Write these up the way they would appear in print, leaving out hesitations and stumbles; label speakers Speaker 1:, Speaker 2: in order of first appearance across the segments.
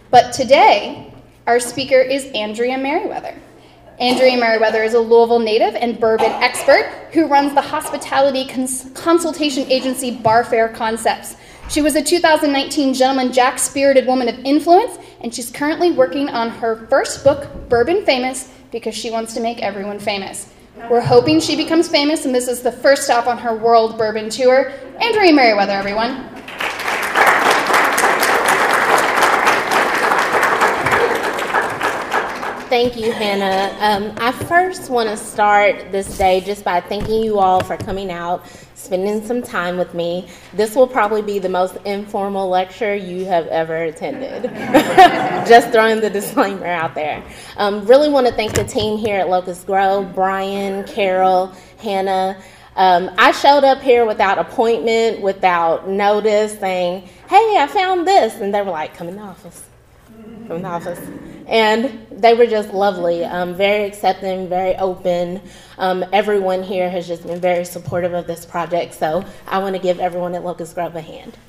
Speaker 1: But today, our speaker is Andrea Merriweather. Andrea Merriweather is a Louisville native and bourbon expert who runs the hospitality consultation agency Barfair Concepts. She was a 2019 Gentleman Jack Spirited Woman of Influence, and she's currently working on her first book, Bourbon Famous, because she wants to make everyone famous. We're hoping she becomes famous, and this is the first stop on her world bourbon tour. Andrea Merriweather, everyone.
Speaker 2: Thank you, Hannah. I first want to start this day just by thanking you all for coming out, spending some time with me. This will probably be the most informal lecture you have ever attended. Just throwing the disclaimer out there. Really want to thank the team here at Locust Grove, Brian, Carol, Hannah. I showed up here without appointment, without notice, saying, hey, I found this. And they were like, come in the office. Come in the office. And they were just lovely, very accepting, very open. Everyone here has just been very supportive of this project, so I want to give everyone at Locust Grove a hand.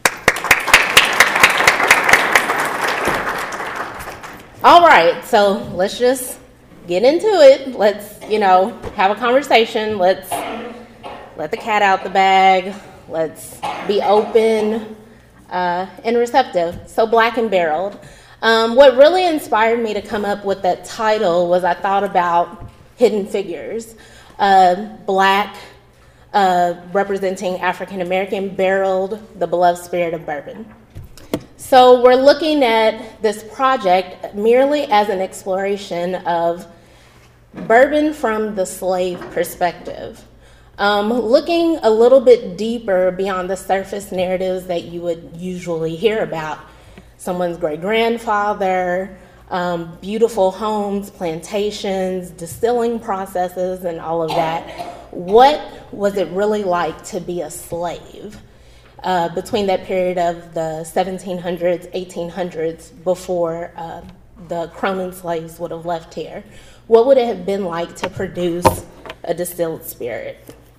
Speaker 2: All right, so let's just get into it. Let's, have a conversation. Let's let the cat out the bag. Let's be open and receptive. So Black and Barreled. What really inspired me to come up with that title was I thought about hidden figures. Black, representing African American, barreled, the beloved spirit of bourbon. So we're looking at this project merely as an exploration of bourbon from the slave perspective. Looking a little bit deeper beyond the surface narratives that you would usually hear about. Someone's great-grandfather, beautiful homes, plantations, distilling processes, and all of that. What was it really like to be a slave between that period of the 1700s, 1800s, before the Cronin slaves would have left here? What would it have been like to produce a distilled spirit?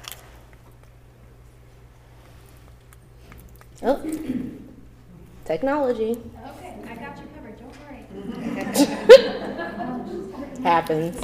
Speaker 2: Oh. Technology.
Speaker 3: Okay, I got you covered, don't worry.
Speaker 2: Happens.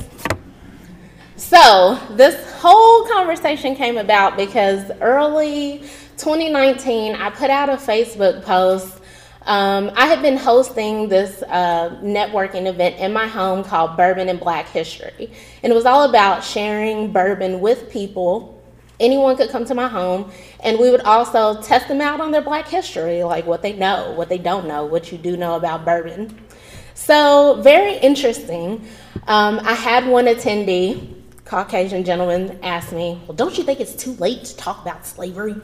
Speaker 2: So this whole conversation came about because early 2019, I put out a Facebook post. I had been hosting this networking event in my home called Bourbon and Black History. And it was all about sharing bourbon with people. Anyone could come to my home, and we would also test them out on their Black history, like what they know, what they don't know, what you do know about bourbon. So very interesting. I had one attendee, Caucasian gentleman, ask me, well, don't you think it's too late to talk about slavery?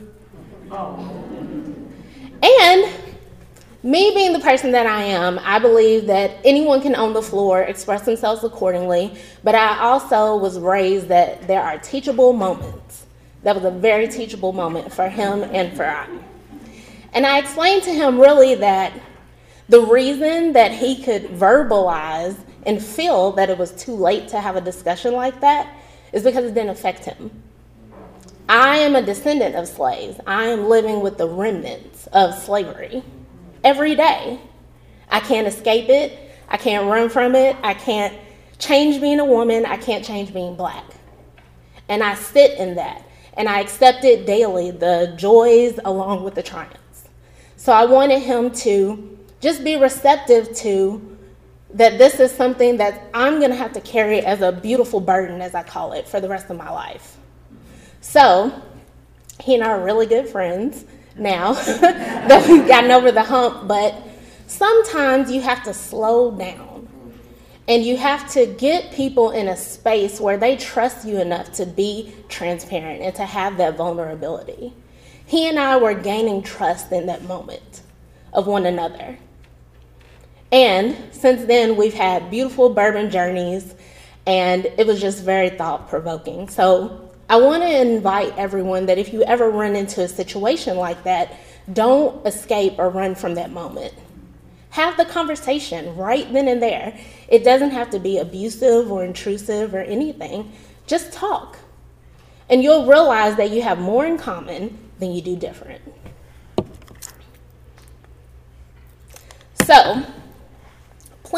Speaker 2: And me being the person that I am, I believe that anyone can own the floor, express themselves accordingly, but I also was raised that there are teachable moments. That was a very teachable moment for him and for I. And I explained to him really that the reason that he could verbalize and feel that it was too late to have a discussion like that is because it didn't affect him. I am a descendant of slaves. I am living with the remnants of slavery every day. I can't escape it. I can't run from it. I can't change being a woman. I can't change being Black. And I sit in that. And I accept it daily, the joys along with the triumphs. So I wanted him to just be receptive to that this is something that I'm going to have to carry as a beautiful burden, as I call it, for the rest of my life. So he and I are really good friends now that we've gotten over the hump, but sometimes you have to slow down. And you have to get people in a space where they trust you enough to be transparent and to have that vulnerability. He and I were gaining trust in that moment of one another. And since then, we've had beautiful bourbon journeys, and it was just very thought-provoking. So I want to invite everyone that if you ever run into a situation like that, don't escape or run from that moment. Have the conversation right then and there. It doesn't have to be abusive or intrusive or anything. Just talk. And you'll realize that you have more in common than you do different. So,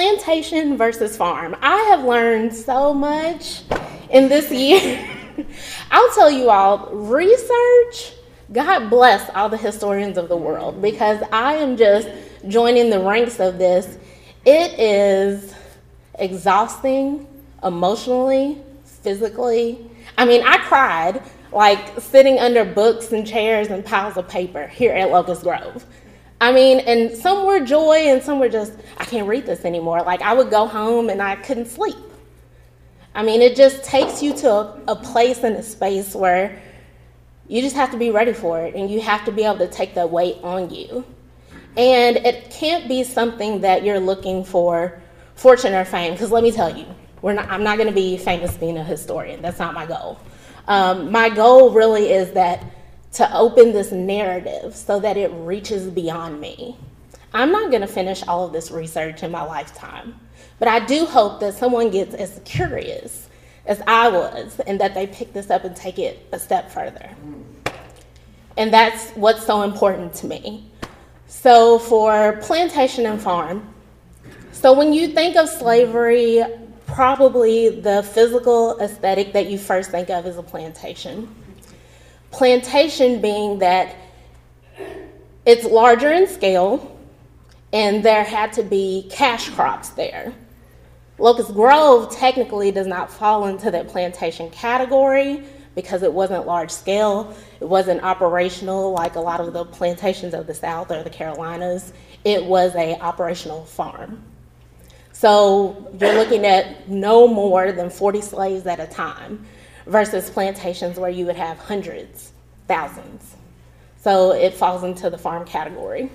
Speaker 2: plantation versus farm. I have learned so much in this year. I'll tell you all, research, God bless all the historians of the world, because I am just joining the ranks of this. It is exhausting emotionally, physically. I mean, I cried like sitting under books and chairs and piles of paper here at Locust Grove. I mean, and some were joy and some were just, I can't read this anymore. Like, I would go home and I couldn't sleep. I mean, it just takes you to a place and a space where you just have to be ready for it, and you have to be able to take that weight on you. And it can't be something that you're looking for fortune or fame, because let me tell you, I'm not going to be famous being a historian. That's not my goal. My goal really is that to open this narrative so that it reaches beyond me. I'm not going to finish all of this research in my lifetime, but I do hope that someone gets as curious as I was, and that they pick this up and take it a step further. And that's what's so important to me. So for plantation and farm, so when you think of slavery, probably the physical aesthetic that you first think of is a plantation. Plantation being that it's larger in scale, and there had to be cash crops there. Locust Grove technically does not fall into that plantation category because it wasn't large scale. It wasn't operational like a lot of the plantations of the South or the Carolinas. It was an operational farm. So you're looking at no more than 40 slaves at a time versus plantations where you would have hundreds, thousands. So it falls into the farm category.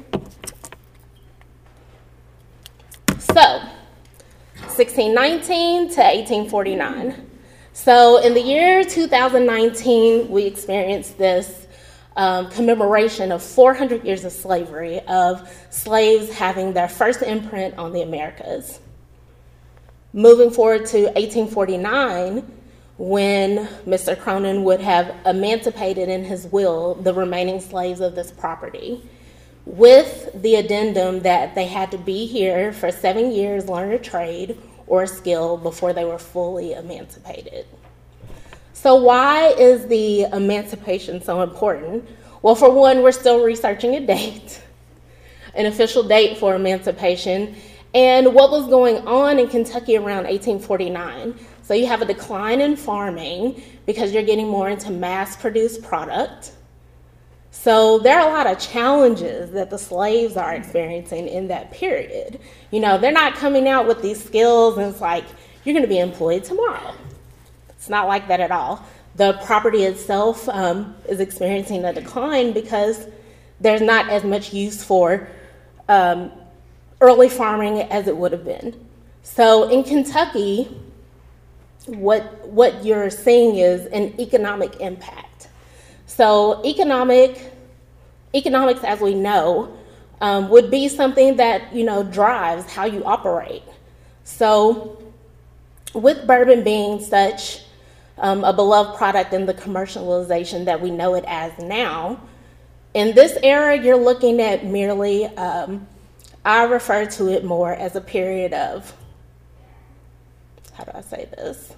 Speaker 2: So 1619 to 1849. So in the year 2019, we experienced this commemoration of 400 years of slavery, of slaves having their first imprint on the Americas. Moving forward to 1849, when Mr. Cronin would have emancipated in his will the remaining slaves of this property, with the addendum that they had to be here for 7 years, learn a trade or a skill before they were fully emancipated. So why is the emancipation so important? Well, for one, we're still researching a date, an official date for emancipation, and what was going on in Kentucky around 1849. So you have a decline in farming because you're getting more into mass-produced product. So there are a lot of challenges that the slaves are experiencing in that period. You know, they're not coming out with these skills and it's like, you're going to be employed tomorrow. It's not like that at all. The property itself is experiencing a decline because there's not as much use for early farming as it would have been. So in Kentucky, what you're seeing is an economic impact. So economics, as we know, would be something that, you know, drives how you operate. So with bourbon being such a beloved product in the commercialization that we know it as now, in this era, you're looking at merely, I refer to it more as a period of, how do I say this?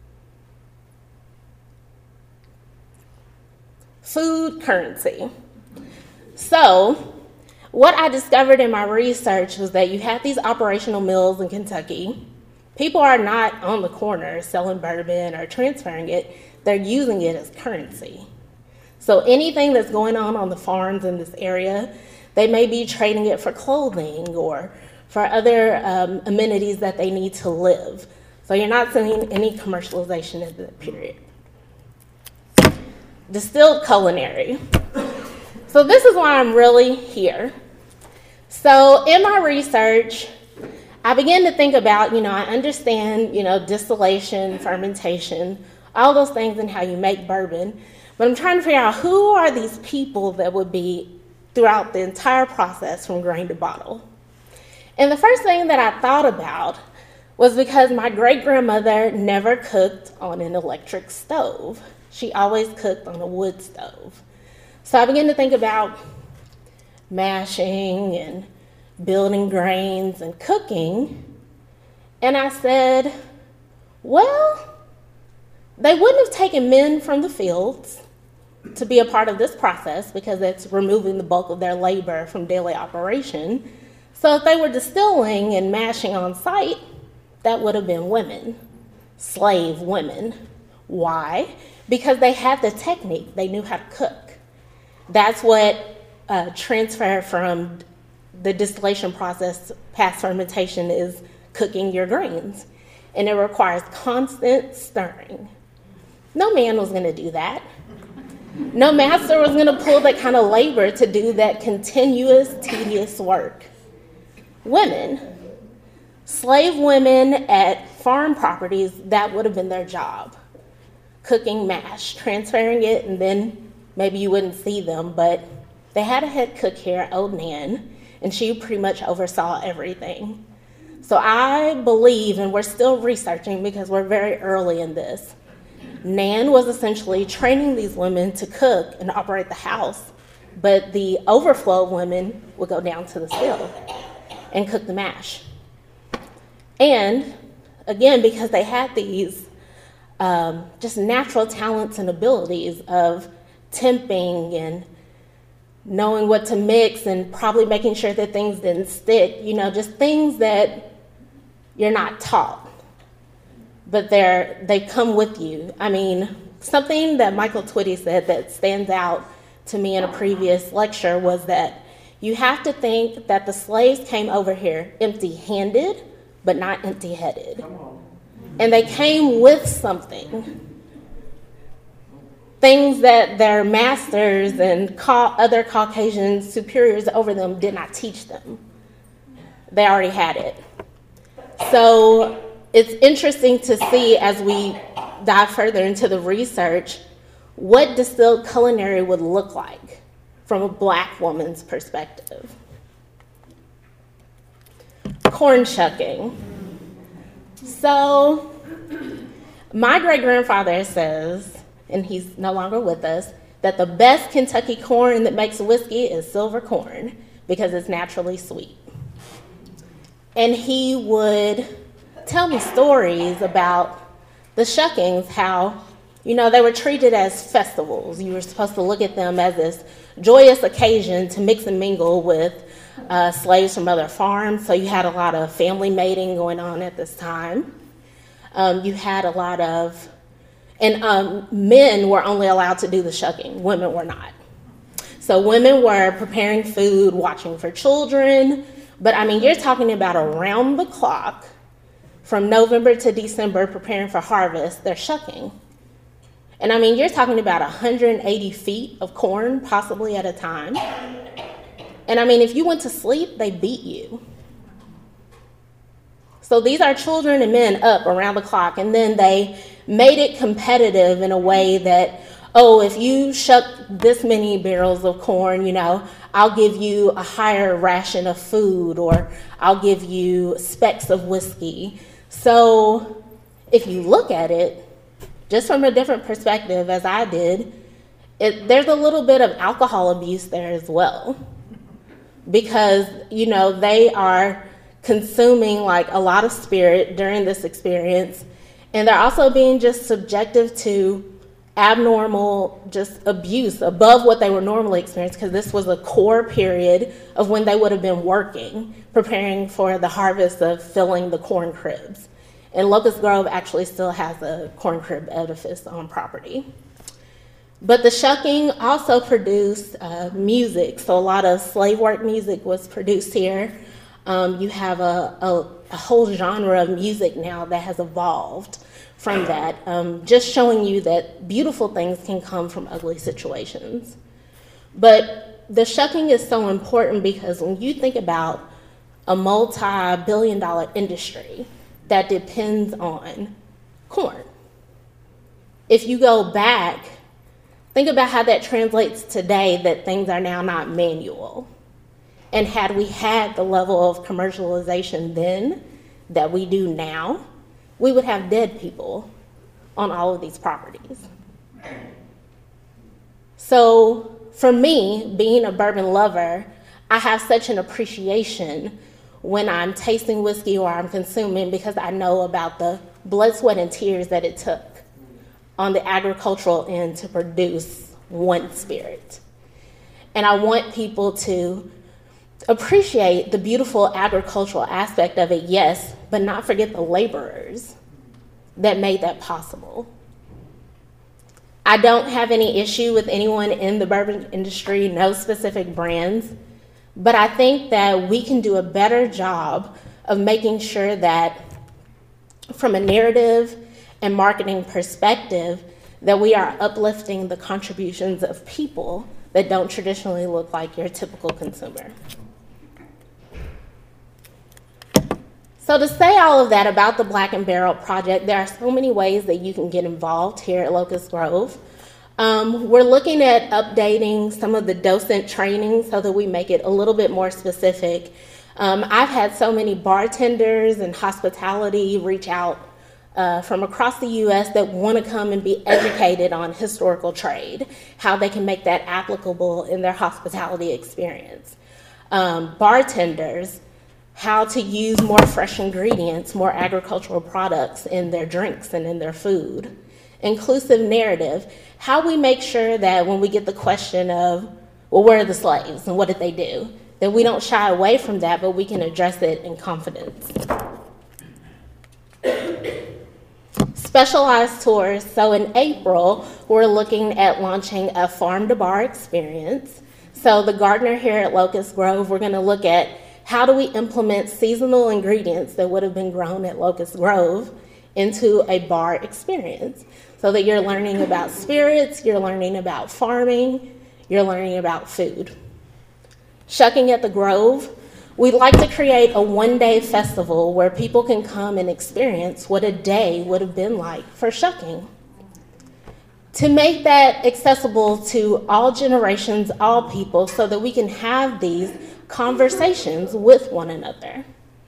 Speaker 2: Food currency. So what I discovered in my research was that you have these operational mills in Kentucky. People are not on the corner selling bourbon or transferring it. They're using it as currency. So anything that's going on the farms in this area, they may be trading it for clothing or for other amenities that they need to live. So you're not seeing any commercialization in that period. Distilled culinary. So this is why I'm really here. So in my research, I began to think about, I understand, distillation, fermentation, all those things and how you make bourbon, but I'm trying to figure out who are these people that would be throughout the entire process from grain to bottle. And the first thing that I thought about was because my great-grandmother never cooked on an electric stove. She always cooked on a wood stove. So I began to think about mashing and building grains and cooking. And I said, well, they wouldn't have taken men from the fields to be a part of this process because it's removing the bulk of their labor from daily operation. So if they were distilling and mashing on site, that would have been women, slave women. Why? Because they had the technique. They knew how to cook. That's what transfer from the distillation process past fermentation is, cooking your grains. And it requires constant stirring. No man was going to do that. No master was going to pull that kind of labor to do that continuous, tedious work. Women, slave women at farm properties, that would have been their job. Cooking mash, transferring it, and then maybe you wouldn't see them, but they had a head cook here, old Nan, and she pretty much oversaw everything. So I believe, and we're still researching because we're very early in this, Nan was essentially training these women to cook and operate the house, but the overflow of women would go down to the still and cook the mash. And again, because they had these just natural talents and abilities of temping and knowing what to mix and probably making sure that things didn't stick, just things that you're not taught, but they come with you. I mean, something that Michael Twitty said that stands out to me in a previous lecture was that you have to think that the slaves came over here empty-handed, but not empty-headed. And they came with something. Things that their masters and other Caucasian superiors over them did not teach them. They already had it. So it's interesting to see as we dive further into the research what distilled culinary would look like from a Black woman's perspective. Corn shucking. So my great-grandfather says, and he's no longer with us, that the best Kentucky corn that makes whiskey is silver corn because it's naturally sweet. And he would tell me stories about the shuckings, how, they were treated as festivals. You were supposed to look at them as this joyous occasion to mix and mingle with slaves from other farms. So you had a lot of family mating going on at this time. You had a lot of, and men were only allowed to do the shucking. Women were not. So women were preparing food, watching for children. But you're talking about around the clock, from November to December, preparing for harvest, they're shucking. And you're talking about 180 feet of corn, possibly at a time. And if you went to sleep, they beat you. So these are children and men up around the clock, and then they made it competitive in a way that, if you shuck this many barrels of corn, I'll give you a higher ration of food, or I'll give you specks of whiskey. So if you look at it, just from a different perspective, as I did, there's a little bit of alcohol abuse there as well. Because, they are consuming like a lot of spirit during this experience, and they're also being just subjective to abnormal just abuse above what they were normally experiencing, because this was a core period of when they would have been working, preparing for the harvest of filling the corn cribs. And Locust Grove actually still has a corn crib edifice on property. But the shucking also produced music, so a lot of slave work music was produced here. You have a whole genre of music now that has evolved from that, just showing you that beautiful things can come from ugly situations. But the shucking is so important because when you think about a multi-billion-dollar industry that depends on corn, if you go back, think about how that translates today, that things are now not manual. And had we had the level of commercialization then that we do now, we would have dead people on all of these properties. So for me, being a bourbon lover, I have such an appreciation when I'm tasting whiskey or I'm consuming, because I know about the blood, sweat, and tears that it took on the agricultural end to produce one spirit. And I want people to appreciate the beautiful agricultural aspect of it, yes, but not forget the laborers that made that possible. I don't have any issue with anyone in the bourbon industry, no specific brands, but I think that we can do a better job of making sure that from a narrative and marketing perspective, that we are uplifting the contributions of people that don't traditionally look like your typical consumer. So to say all of that about the Black and Barrel Project, there are so many ways that you can get involved here at Locust Grove. We're looking at updating some of the docent training so that we make it a little bit more specific. I've had so many bartenders and hospitality reach out from across the U.S. that want to come and be educated on historical trade, how they can make that applicable in their hospitality experience. Bartenders, how to use more fresh ingredients, more agricultural products in their drinks and in their food. Inclusive narrative, how we make sure that when we get the question of, well, where are the slaves and what did they do, that we don't shy away from that, but we can address it in confidence. Specialized tours. So in April, we're looking at launching a farm to bar experience. So the gardener here at Locust Grove, we're going to look at how do we implement seasonal ingredients that would have been grown at Locust Grove into a bar experience, so that you're learning about spirits, you're learning about farming, you're learning about food. Shucking at the Grove, we'd like to create a one-day festival where people can come and experience what a day would have been like for shucking. To make that accessible to all generations, all people, so that we can have these conversations with one another.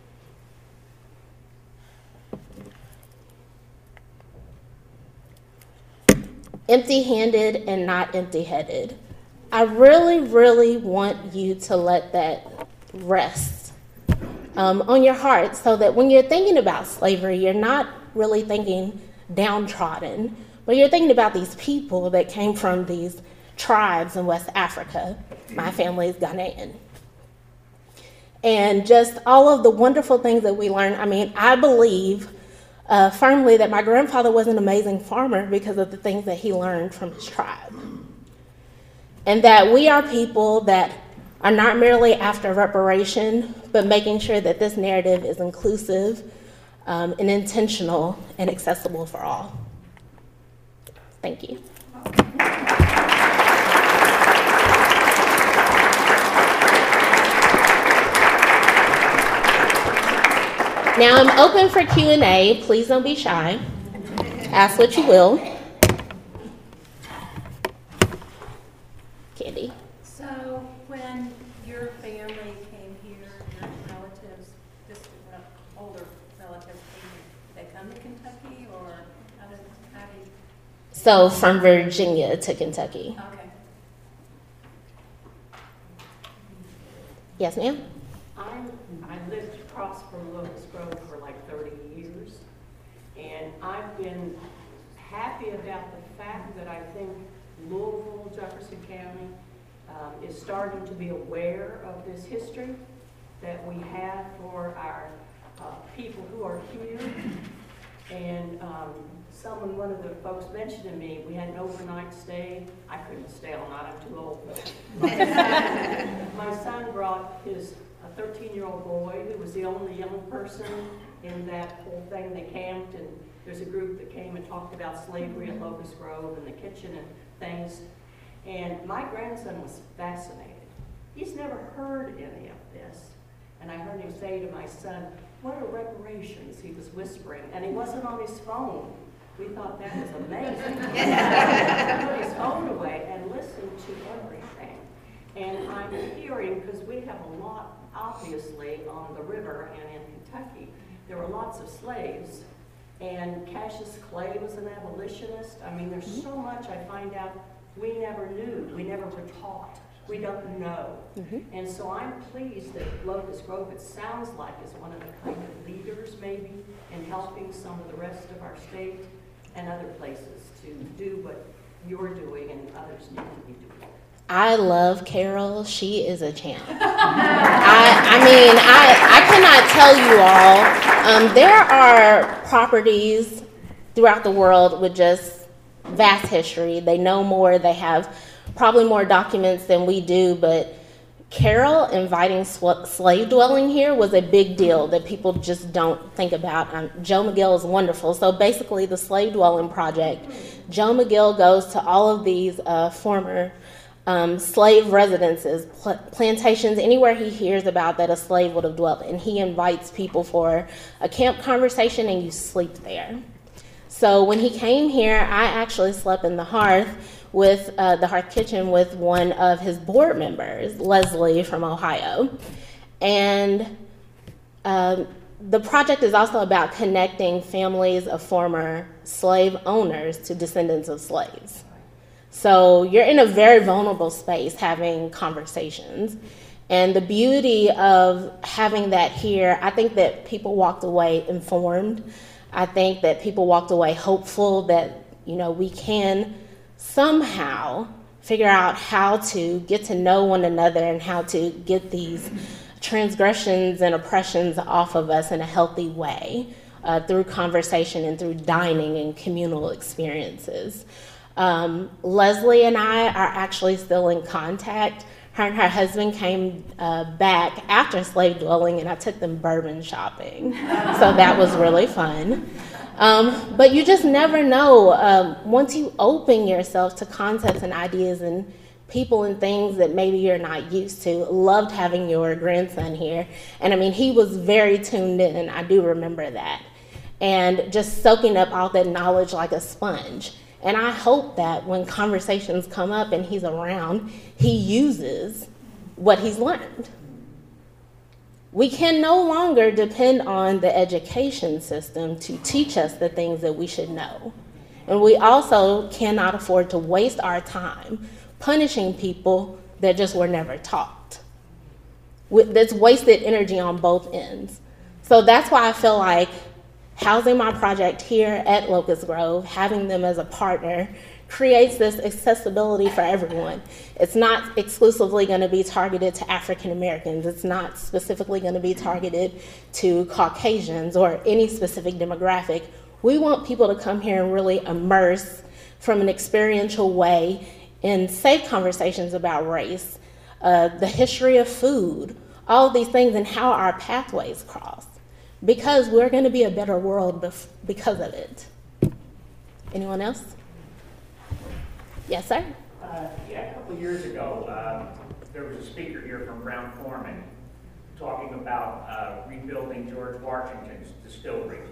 Speaker 2: Empty-handed and not empty-headed. I really, really want you to let that rest on your heart, so that when you're thinking about slavery, you're not really thinking downtrodden, but you're thinking about these people that came from these tribes in West Africa. My family is Ghanaian. And just all of the wonderful things that we learned. I mean, I believe firmly that my grandfather was an amazing farmer because of the things that he learned from his tribe. And that we are people that are not merely after reparation, but making sure that this narrative is inclusive and intentional and accessible for all. Thank you. Now I'm open for Q&A. Please don't be shy. Ask what you will. Candy.
Speaker 3: So when your family came here, your relatives, just older relatives came here, did they come to Kentucky, or how did you?
Speaker 2: So from Virginia to Kentucky.
Speaker 3: Okay.
Speaker 2: Yes, ma'am?
Speaker 4: I lived across from Locust Grove for like 30 years, and I've been happy about the fact that I think Louisville, Jefferson County, is starting to be aware of this history that we have for our people who are here. And one of the folks mentioned to me, we had an overnight stay. I couldn't stay all night, I'm too old. My son brought a 13-year-old boy who was the only young person in that whole thing. They camped, and there's a group that came and talked about slavery at Locust Grove and the kitchen and things. And my grandson was fascinated. He's never heard any of this. And I heard him say to my son, "What are reparations?" He was whispering, and he wasn't on his phone. We thought that was amazing. He put his phone away and listened to everything. And I'm hearing, because we have a lot, obviously, on the river and in Kentucky, there were lots of slaves. And Cassius Clay was an abolitionist. I mean, there's so much I find out we never knew. We never were taught We don't know. And so I'm pleased that Locust Grove, it sounds like, is one of the kind of leaders maybe in helping some of the rest of our state and other places to do what you're doing and others need to be doing.
Speaker 2: I love Carol. She is a champ. I cannot tell you all. There are properties throughout the world with just vast history. They know more. They have probably more documents than we do. But Carol inviting slave dwelling here was a big deal that people just don't think about. Joe McGill is wonderful. So basically, the slave dwelling project, Joe McGill goes to all of these former slave residences, plantations, anywhere he hears about that a slave would have dwelt, and he invites people for a camp conversation, and you sleep there. So when he came here, I actually slept in the hearth with the hearth kitchen with one of his board members, Leslie from Ohio, and the project is also about connecting families of former slave owners to descendants of slaves. So you're in a very vulnerable space having conversations. And the beauty of having that here, I think that people walked away informed. I think that people walked away hopeful that, we can somehow figure out how to get to know one another and how to get these transgressions and oppressions off of us in a healthy way through conversation and through dining and communal experiences. Leslie and I are actually still in contact. Her and her husband came back after slave dwelling, and I took them bourbon shopping. So that was really fun. But you just never know. Once you open yourself to concepts and ideas and people and things that maybe you're not used to. Loved having your grandson here. And he was very tuned in, and I do remember that. And just soaking up all that knowledge like a sponge. And I hope that when conversations come up and he's around, he uses what he's learned. We can no longer depend on the education system to teach us the things that we should know. And we also cannot afford to waste our time punishing people that just were never taught. That's wasted energy on both ends. So that's why I feel like housing my project here at Locust Grove, having them as a partner, creates this accessibility for everyone. It's not exclusively going to be targeted to African Americans. It's not specifically going to be targeted to Caucasians or any specific demographic. We want people to come here and really immerse from an experiential way in safe conversations about race, the history of food, all of these things, and how our pathways cross. Because we're going to be a better world because of it. Anyone else? Yes, sir?
Speaker 5: A couple of years ago, there was a speaker here from Brown-Forman talking about rebuilding George Washington's distillery.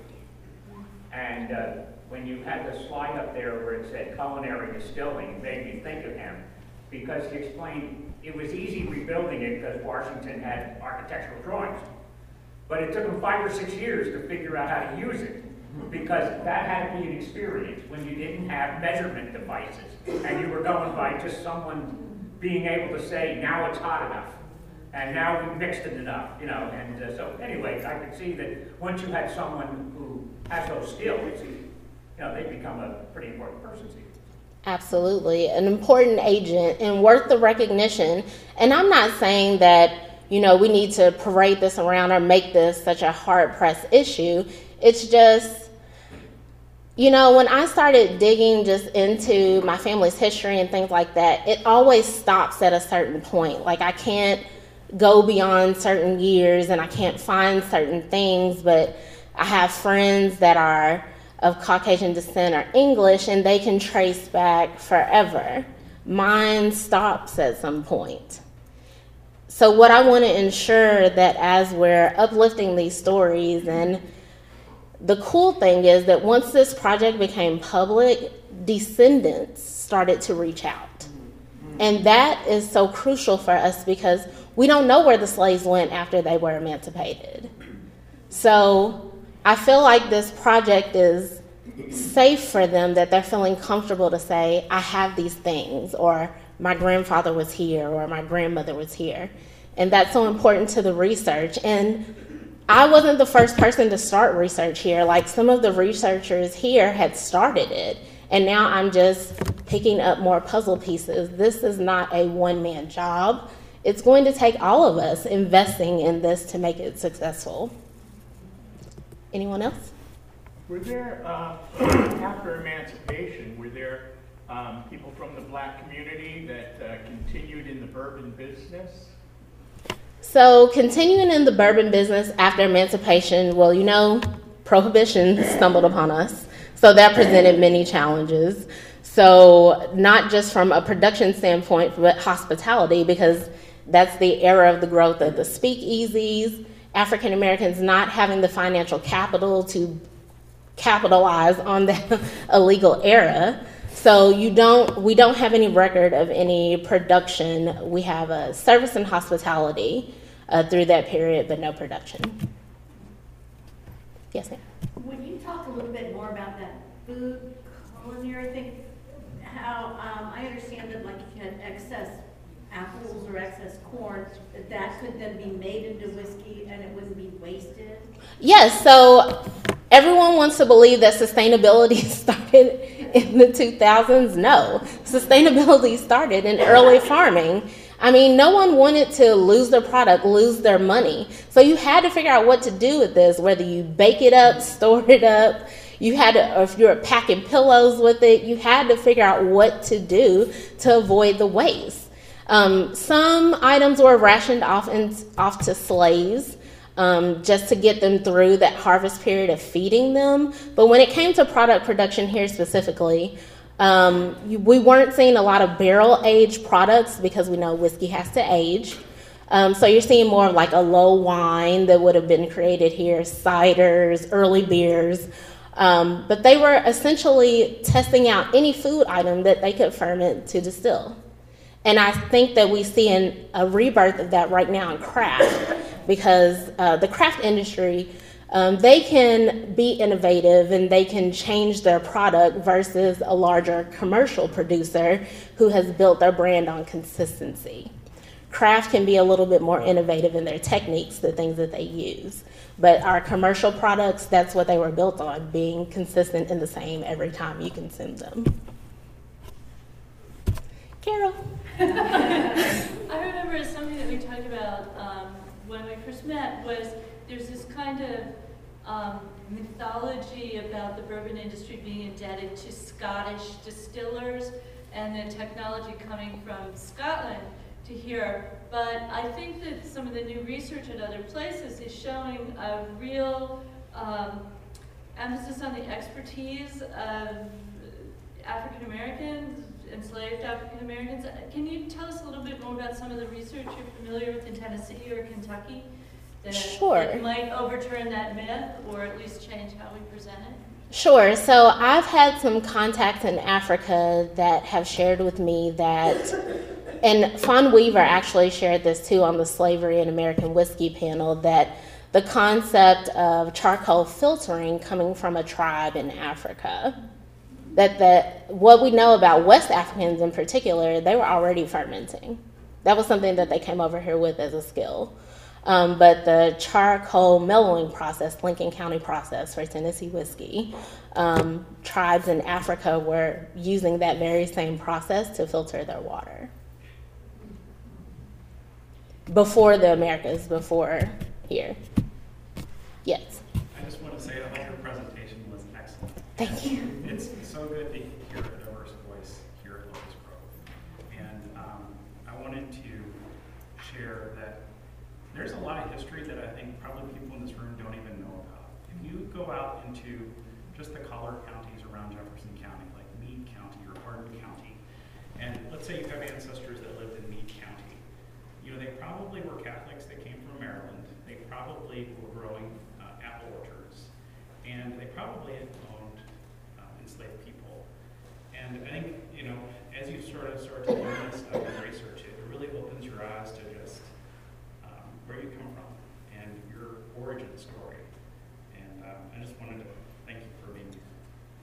Speaker 5: And when you had the slide up there where it said culinary distilling, it made me think of him, because he explained it was easy rebuilding it because Washington had architectural drawings. But it took them 5 or 6 years to figure out how to use it, because that had to be an experience when you didn't have measurement devices and you were going by just someone being able to say, now it's hot enough and now we mixed it enough, And so anyway, I could see that once you had someone who has those skills, they become a pretty important person to you.
Speaker 2: Absolutely, an important agent and worth the recognition. And I'm not saying that we need to parade this around or make this such a hard-pressed issue. It's just, when I started digging just into my family's history and things like that, it always stops at a certain point. Like, I can't go beyond certain years and I can't find certain things, but I have friends that are of Caucasian descent or English, and they can trace back forever. Mine stops at some point. So what I want to ensure that as we're uplifting these stories, and the cool thing is that once this project became public, descendants started to reach out. And that is so crucial for us because we don't know where the slaves went after they were emancipated. So I feel like this project is safe for them, that they're feeling comfortable to say, I have these things, or my grandfather was here or my grandmother was here. And that's so important to the research. And I wasn't the first person to start research here. Like, some of the researchers here had started it, and now I'm just picking up more puzzle pieces. This is not a one-man job. It's going to take all of us investing in this to make it successful. Anyone else?
Speaker 6: Were there, after emancipation, were there people from the Black community that continued in the bourbon business?
Speaker 2: So, continuing in the bourbon business after emancipation, well, you know, prohibition stumbled upon us. So that presented many challenges. So not just from a production standpoint, but hospitality, because that's the era of the growth of the speakeasies, African Americans not having the financial capital to capitalize on the illegal era. So we don't have any record of any production. We have a service and hospitality through that period, but no production. Yes, ma'am.
Speaker 7: Would you talk a little bit more about that food culinary thing? How, I understand that, like, if you had excess apples or excess corn, that could then be made into whiskey and it wouldn't be wasted?
Speaker 2: Yes, so everyone wants to believe that sustainability started in the 2000s. No, sustainability started in early farming. I mean, no one wanted to lose their product, lose their money. So you had to figure out what to do with this, whether you bake it up, store it up. You had to, or if you were packing pillows with it, you had to figure out what to do to avoid the waste. Some items were rationed off to slaves just to get them through that harvest period of feeding them. But when it came to product production here specifically, we weren't seeing a lot of barrel-aged products because we know whiskey has to age. So you're seeing more of like a low wine that would have been created here, ciders, early beers. But they were essentially testing out any food item that they could ferment to distill. And I think that we see a rebirth of that right now in craft, because the craft industry, they can be innovative and they can change their product versus a larger commercial producer who has built their brand on consistency. Craft can be a little bit more innovative in their techniques, the things that they use. But our commercial products, that's what they were built on, being consistent and the same every time you consume them. Carol.
Speaker 8: I remember something that we talked about when we first met was there's this kind of mythology about the bourbon industry being indebted to Scottish distillers and the technology coming from Scotland to here. But I think that some of the new research at other places is showing a real emphasis on the expertise of African Americans, enslaved African Americans. Can you tell us a little bit more about some of the research you're familiar with in Tennessee or Kentucky that might overturn that myth or at least change how we present it?
Speaker 2: Sure. So I've had some contacts in Africa that have shared with me that, and Fawn Weaver actually shared this too on the Slavery and American Whiskey panel, that the concept of charcoal filtering coming from a tribe in Africa, that what we know about West Africans in particular, they were already fermenting. That was something that they came over here with as a skill. But the charcoal mellowing process, Lincoln County process for Tennessee whiskey, tribes in Africa were using that very same process to filter their water. Before the Americas, before here. Yes?
Speaker 9: I just want to say that your presentation was excellent.
Speaker 2: Thank you.
Speaker 9: It's so good to hear a diverse voice here at Locust Grove. And I wanted to share that there's a lot of history that I think probably people in this room don't even know about. If you go out into just the collar counties around Jefferson County, like Meade County or Hardin County, and let's say you have ancestors that lived in Meade County, you know, they probably were Catholics that came from Maryland. They probably were growing apple orchards, and they probably had owned enslaved people. And I think, you know, as you start to learn this stuff and research it, it really opens your eyes to just where you come from and your origin story. And I just wanted to thank you for being here.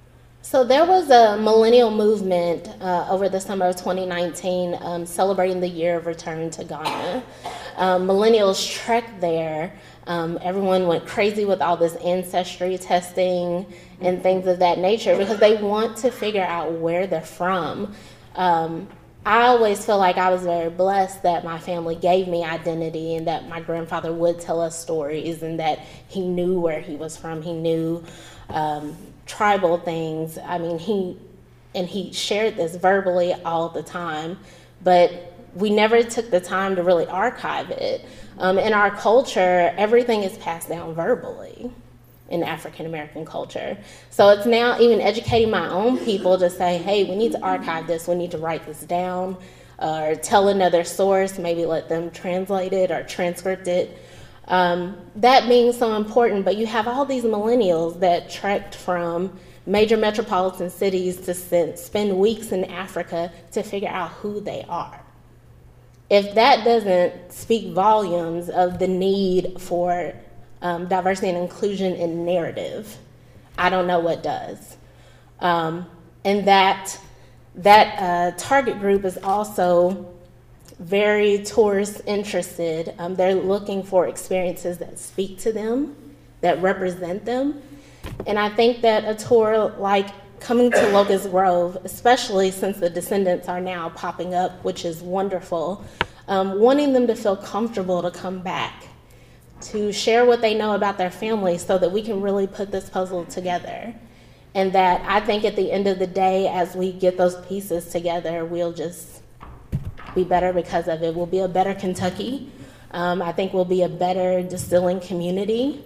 Speaker 2: So there was a millennial movement over the summer of 2019 celebrating the year of return to Ghana. Millennials trekked there. Everyone went crazy with all this ancestry testing and things of that nature because they want to figure out where they're from. I always feel like I was very blessed that my family gave me identity and that my grandfather would tell us stories and that he knew where he was from. He knew tribal things. I mean, he shared this verbally all the time, but we never took the time to really archive it. In our culture, everything is passed down verbally in African American culture. So it's now even educating my own people to say, hey, we need to archive this, we need to write this down, or tell another source, maybe let them translate it or transcript it. That being so important, but you have all these millennials that trekked from major metropolitan cities to spend weeks in Africa to figure out who they are. If that doesn't speak volumes of the need for diversity and inclusion in narrative, I don't know what does. And that target group is also very tourist interested. They're looking for experiences that speak to them, that represent them. And I think that a tour like coming to Locust Grove, especially since the descendants are now popping up, which is wonderful, wanting them to feel comfortable to come back, to share what they know about their family so that we can really put this puzzle together. And that I think at the end of the day, as we get those pieces together, we'll just be better because of it. We'll be a better Kentucky. I think we'll be a better distilling community.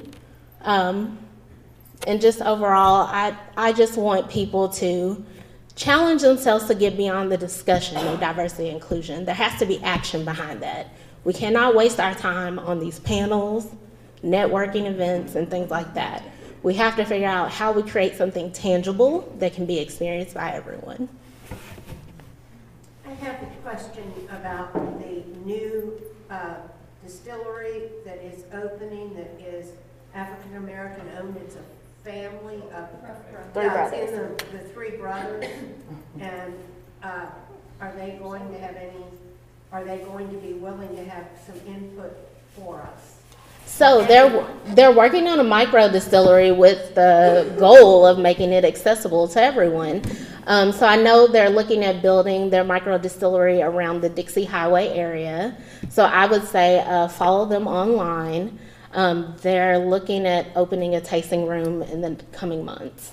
Speaker 2: And just overall, I just want people to challenge themselves to get beyond the discussion of diversity and inclusion. There has to be action behind that. We cannot waste our time on these panels, networking events, and things like that. We have to figure out how we create something tangible that can be experienced by everyone.
Speaker 10: I have a question about the new distillery that is opening that is African American owned. It's a family of
Speaker 1: Three brothers.
Speaker 10: It's in the three brothers. And are they going to be willing to have some input for us?
Speaker 2: So they're working on a micro distillery with the goal of making it accessible to everyone. So I know they're looking at building their micro distillery around the Dixie Highway area. So I would say follow them online. They're looking at opening a tasting room in the coming months.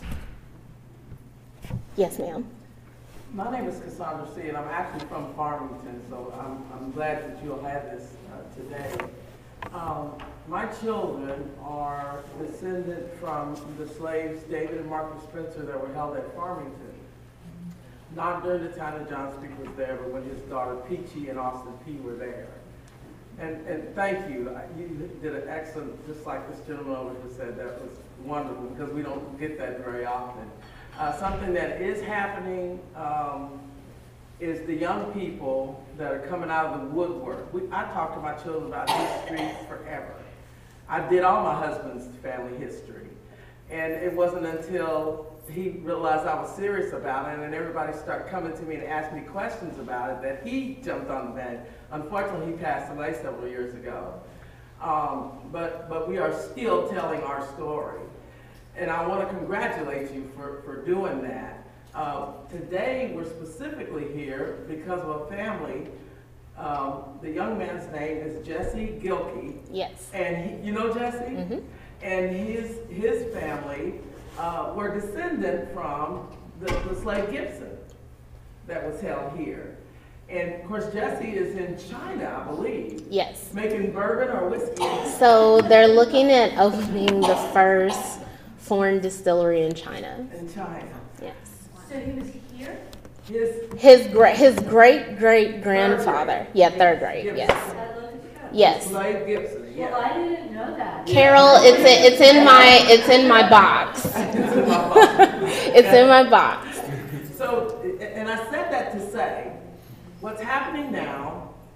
Speaker 2: Yes, ma'am.
Speaker 11: My name is Cassandra C., and I'm actually from Farmington, so I'm glad that you'll have this today. My children are descended from the slaves David and Martha Spencer that were held at Farmington. Not during the time that John Speake was there, but when his daughter Peachy and Austin P. were there. And thank you. You did an excellent, just like this gentleman over here said, that was wonderful because we don't get that very often. Something that is happening is the young people that are coming out of the woodwork. I talk to my children about history forever. I did all my husband's family history. And it wasn't until he realized I was serious about it and everybody started coming to me and asking me questions about it that he jumped on the bed. Unfortunately, he passed away several years ago. But we are still telling our story. And I want to congratulate you for doing that. Today, we're specifically here because of a family. The young man's name is Jesse Gilkey.
Speaker 2: Yes.
Speaker 11: And you know Jesse?
Speaker 2: Mm-hmm.
Speaker 11: And his family were descendant from the slave Gibson that was held here. And of course, Jesse is in China, I believe.
Speaker 2: Yes.
Speaker 11: Making bourbon or whiskey.
Speaker 2: So they're looking at opening the first foreign distillery in China.
Speaker 11: In China.
Speaker 2: Yes.
Speaker 7: So he was here?
Speaker 2: His great grandfather. Yeah, third grade. Yes. Yes.
Speaker 11: Slave Gibson. Yeah.
Speaker 7: Well, I didn't know that.
Speaker 2: Carol, it's in my box. It's in my box.
Speaker 11: So, and I said that to say, what's happening now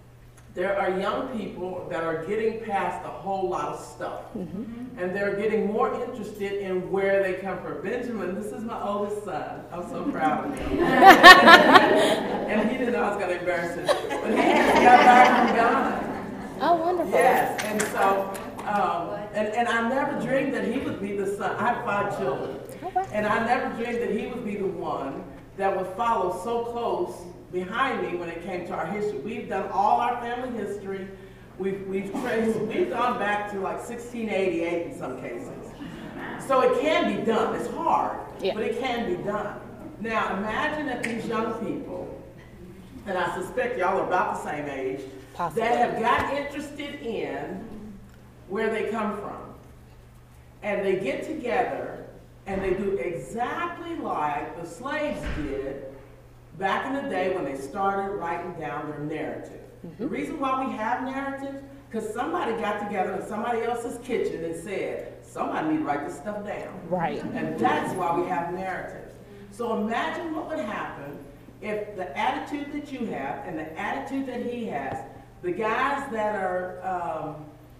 Speaker 11: there are young people that are getting past a whole lot of stuff. And they're getting more interested in where they come from. Benjamin, this is my oldest son. I'm so proud of him. And he didn't know I was going to embarrass him. But he just got back from Ghana.
Speaker 2: Oh, wonderful.
Speaker 11: Yes, and so, and I never dreamed that he would be the son. I have 5 children. And I never dreamed that he would be the one that would follow so close behind me when it came to our history. We've done all our family history. We've gone back to like 1688 in some cases. So it can be done. It's hard, but it can be done. Now imagine that these young people, and I suspect y'all are about the same age, that have got interested in where they come from. And they get together and they do exactly like the slaves did back in the day when they started writing down their narrative. The reason why we have narratives, because somebody got together in somebody else's kitchen and said, somebody need to write this stuff down.
Speaker 2: Right.
Speaker 11: And that's why we have narratives. So imagine what would happen if the attitude that you have and the attitude that he has, the guys that are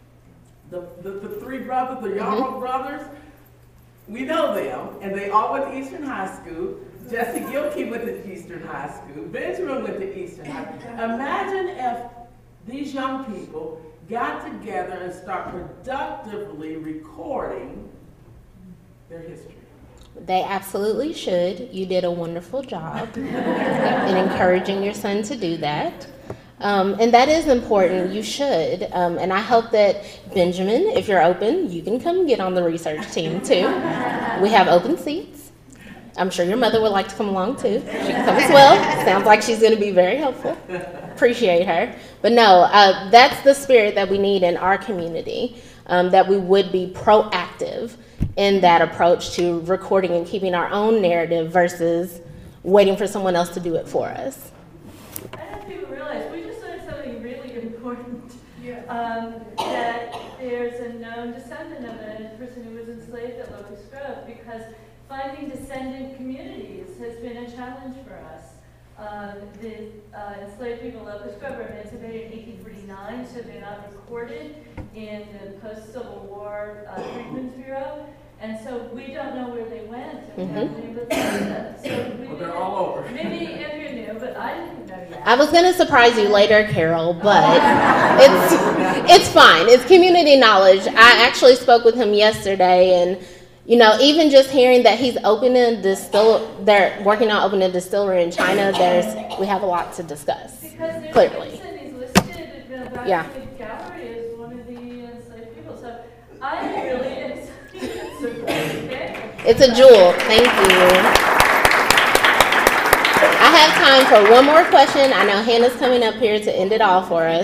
Speaker 11: the 3 brothers, the Yarrow brothers, we know them, and they all went to Eastern High School. Jesse Gilkey went to Eastern High School. Benjamin went to Eastern High School. Imagine if these young people got together and start productively recording their history.
Speaker 2: They absolutely should. You did a wonderful job in encouraging your son to do that. And that is important. You should. And I hope that, Benjamin, if you're open, you can come get on the research team too. We have open seats. I'm sure your mother would like to come along too. She can come as well. Sounds like she's going to be very helpful. Appreciate her. But no, that's the spirit that we need in our community, that we would be proactive in that approach to recording and keeping our own narrative versus waiting for someone else to do it for us.
Speaker 8: I don't know if people realize, we just learned something really important, that there's a known descendant of a person who was enslaved at Locust Grove, because finding descendant communities has been a challenge for us. The enslaved people of Locust Grove were emancipated in 1849, so they're not recorded in the post-Civil War Freedmen's Bureau. And so we don't know where they went, and we haven't been able to find them. So
Speaker 11: They're all over.
Speaker 8: Maybe Andrea knew, but I didn't know yet.
Speaker 2: I was going to surprise you later, Carol, but it's fine. It's community knowledge. I actually spoke with him yesterday, and you know, even just hearing that he's opening they're working on opening a distillery in China, we have a lot to discuss.
Speaker 8: Because
Speaker 2: clearly.
Speaker 8: He's listed back in the gallery as one of the enslaved people. So I really excited.
Speaker 2: It's a jewel. Thank you. I have time for one more question. I know Hannah's coming up here to end it all for us.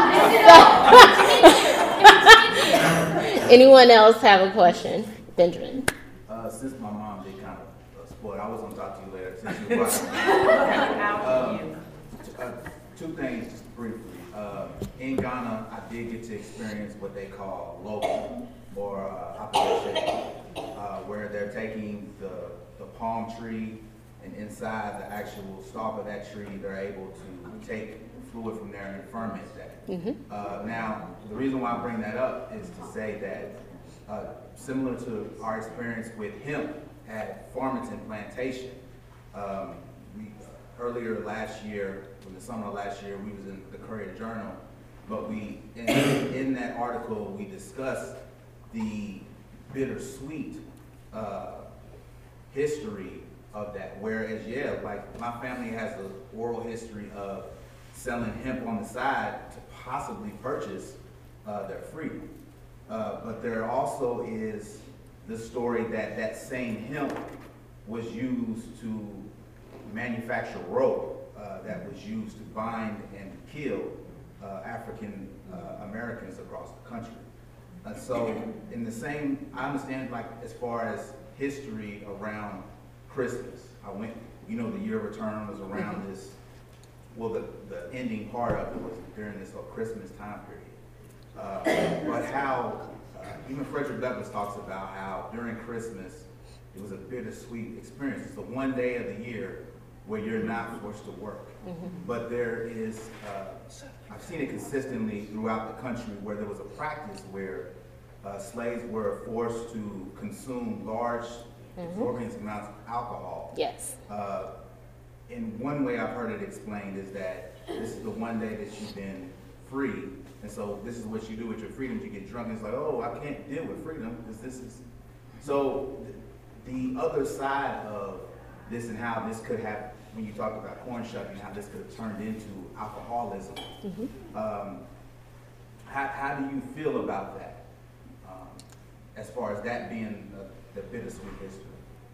Speaker 2: Anyone else have a question? Benjamin.
Speaker 12: Since my mom did kind of spoil, I was going to talk to you later. Since you brought it. 2 things just briefly. In Ghana, I did get to experience what they call local or application, where they're taking the palm tree, and inside the actual stalk of that tree, they're able to take fluid from there and ferment that. Now, the reason why I bring that up is to say that similar to our experience with hemp at Farmington Plantation, earlier last year, in the summer of last year, we was in the Courier Journal, but in that article, we discussed the bittersweet history of that. Whereas, like my family has an oral history of selling hemp on the side to possibly purchase their freedom. But there also is the story that that same hemp was used to manufacture rope that was used to bind and kill African Americans across the country. So in the same, I understand, like, as far as history around Christmas, I went, you know, the year of return was around this, well, the ending part of it was during this whole Christmas time period. But how, even Frederick Douglass talks about how during Christmas, it was a bittersweet experience. It's the one day of the year where you're not forced to work. But there is, I've seen it consistently throughout the country where there was a practice where slaves were forced to consume large, exorbitant amounts of alcohol.
Speaker 2: Yes.
Speaker 12: In one way I've heard it explained is that this is the one day that you've been free, and so this is what you do with your freedom. You get drunk and it's like, oh, I can't deal with freedom because this is. So the other side of this and how this could have, when you talk about corn shucking, how this could have turned into alcoholism. How do you feel about that, as far as that being the bittersweet history?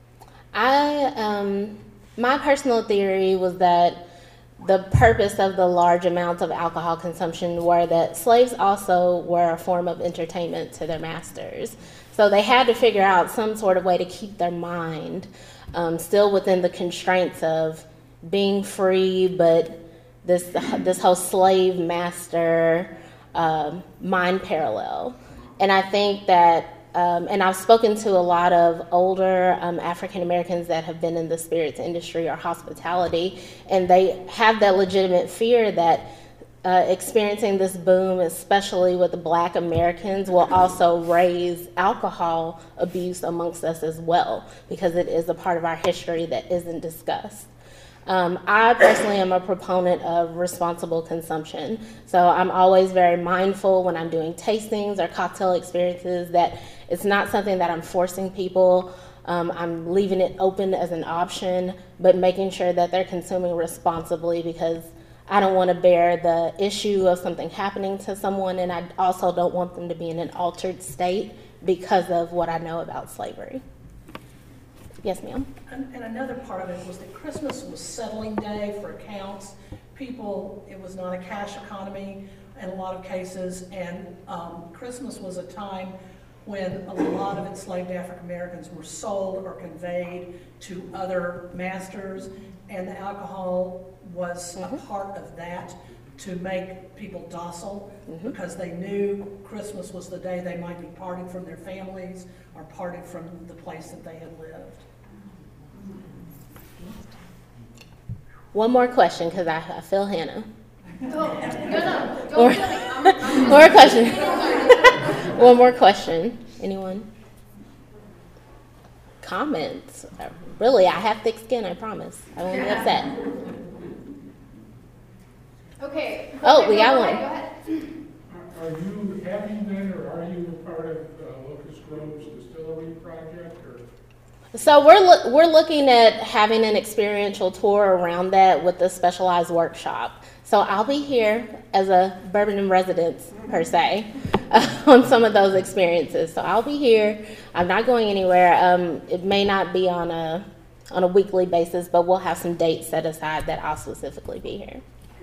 Speaker 2: My personal theory was that the purpose of the large amounts of alcohol consumption were that slaves also were a form of entertainment to their masters. So they had to figure out some sort of way to keep their mind still within the constraints of being free, but this whole slave master mind parallel. And I think that, and I've spoken to a lot of older African Americans that have been in the spirits industry or hospitality, and they have that legitimate fear that experiencing this boom, especially with the Black Americans, will also raise alcohol abuse amongst us as well, because it is a part of our history that isn't discussed. I personally am a proponent of responsible consumption. So I'm always very mindful when I'm doing tastings or cocktail experiences that it's not something that I'm forcing people. I'm leaving it open as an option, but making sure that they're consuming responsibly, because I don't want to bear the issue of something happening to someone, and I also don't want them to be in an altered state because of what I know about slavery. Yes, ma'am.
Speaker 13: And another part of it was that Christmas was settling day for accounts. People, it was not a cash economy in a lot of cases, and Christmas was a time when a lot of enslaved African Americans were sold or conveyed to other masters, and the alcohol was a part of that to make people docile, because they knew Christmas was the day they might be parted from their families or parted from the place that they had lived.
Speaker 2: One more question, because I feel Hannah.
Speaker 1: No.
Speaker 2: One more question. One more question. Anyone? Comments? Really, I have thick skin, I promise. I won't be upset.
Speaker 1: Okay.
Speaker 2: Oh, we got one.
Speaker 1: Go ahead.
Speaker 14: Are you having then, or are you a part of Locust Grove's distillery project? Or?
Speaker 2: So we're looking at having an experiential tour around that with a specialized workshop. So I'll be here as a bourbon in residence, per se, on some of those experiences. So I'll be here. I'm not going anywhere. It may not be on a weekly basis, but we'll have some dates set aside that I'll specifically be here.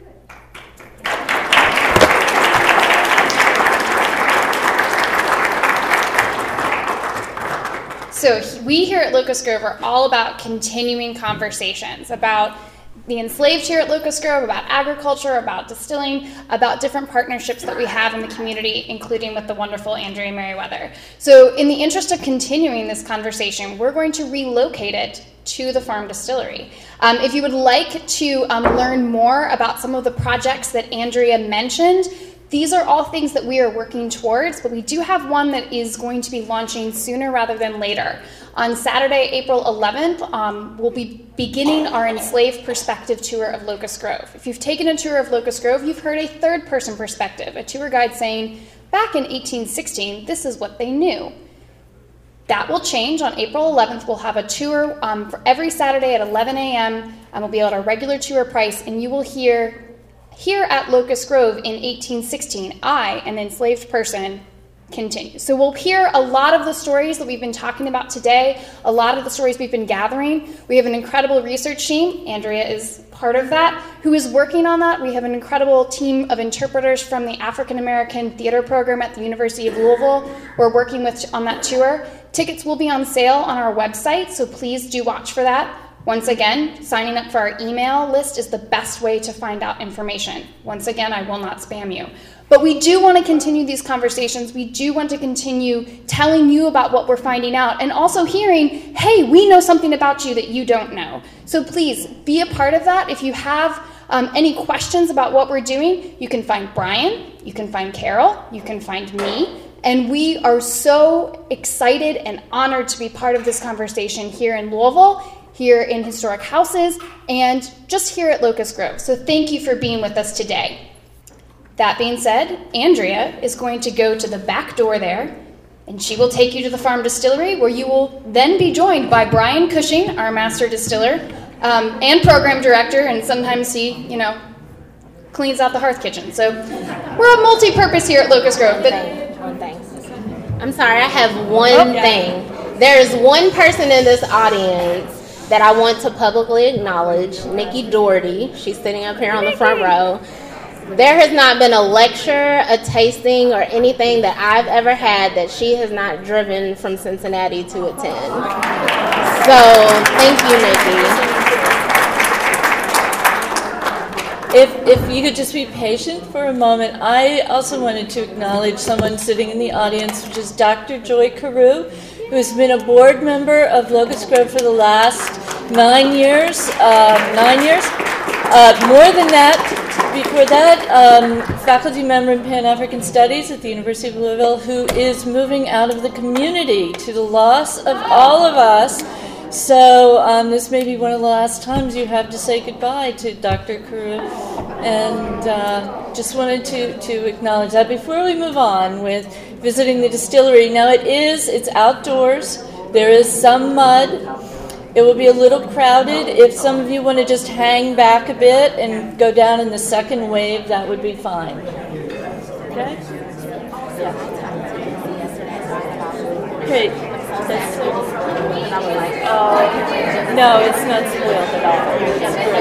Speaker 1: So we here at Locust Grove are all about continuing conversations about the enslaved here at Locust Grove, about agriculture, about distilling, about different partnerships that we have in the community, including with the wonderful Andrea Merriweather. So in the interest of continuing this conversation, we're going to relocate it to the farm distillery. If you would like to learn more about some of the projects that Andrea mentioned, these are all things that we are working towards, but we do have one that is going to be launching sooner rather than later. On Saturday, April 11th, we'll be beginning our Enslaved Perspective Tour of Locust Grove. If you've taken a tour of Locust Grove, you've heard a third-person perspective, a tour guide saying, back in 1816, this is what they knew. That will change. On April 11th, we'll have a tour for every Saturday at 11 a.m., and we'll be at our regular tour price, and you will hear, here at Locust Grove in 1816, I, an enslaved person, continue. So we'll hear a lot of the stories that we've been talking about today, a lot of the stories we've been gathering. We have an incredible research team, Andrea is part of that, who is working on that. We have an incredible team of interpreters from the African American Theater Program at the University of Louisville we're working with on that tour. Tickets will be on sale on our website, so please do watch for that. Once again, signing up for our email list is the best way to find out information. Once again, I will not spam you. But we do want to continue these conversations. We do want to continue telling you about what we're finding out and also hearing, hey, we know something about you that you don't know. So please be a part of that. If you have any questions about what we're doing, you can find Brian, you can find Carol, you can find me. And we are so excited and honored to be part of this conversation here in Louisville, here in Historic Houses, and just here at Locust Grove. So thank you for being with us today. That being said, Andrea is going to go to the back door there, and she will take you to the farm distillery, where you will then be joined by Brian Cushing, our master distiller, and program director, and sometimes he, cleans out the hearth kitchen. So we're a multi-purpose here at Locust Grove. But
Speaker 2: one thing. I'm sorry, I have one thing. There is one person in this audience that I want to publicly acknowledge, Nikki Doherty. She's sitting up here on the front row. There has not been a lecture, a tasting, or anything that I've ever had that she has not driven from Cincinnati to attend. So, thank you, Nikki.
Speaker 8: If you could just be patient for a moment, I also wanted to acknowledge someone sitting in the audience, which is Dr. Joy Carew, who has been a board member of Locust Grove for the last 9 years. More than that. Before that, faculty member in Pan-African Studies at the University of Louisville, who is moving out of the community to the loss of all of us. So this may be one of the last times you have to say goodbye to Dr. Carew. And just wanted to acknowledge that before we move on with visiting the distillery. Now it's outdoors. There is some mud. It will be a little crowded. If some of you want to just hang back a bit and go down in the second wave, that would be fine. Okay? Yeah. Okay. No, it's not spoiled at all.